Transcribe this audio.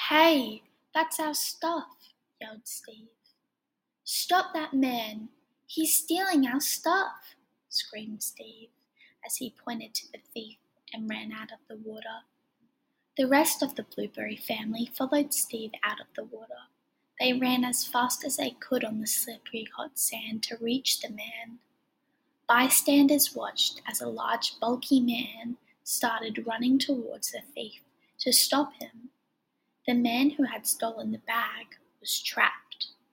Hey, that's our stuff, yelled Steve. Stop that man! He's stealing our stuff, screamed Steve as he pointed to the thief and ran out of the water. The rest of the Blueberry family followed Steve out of the water. They ran as fast as they could on the slippery hot sand to reach the man. Bystanders watched as a large, bulky man started running towards the thief to stop him. The man who had stolen the bag was trapped.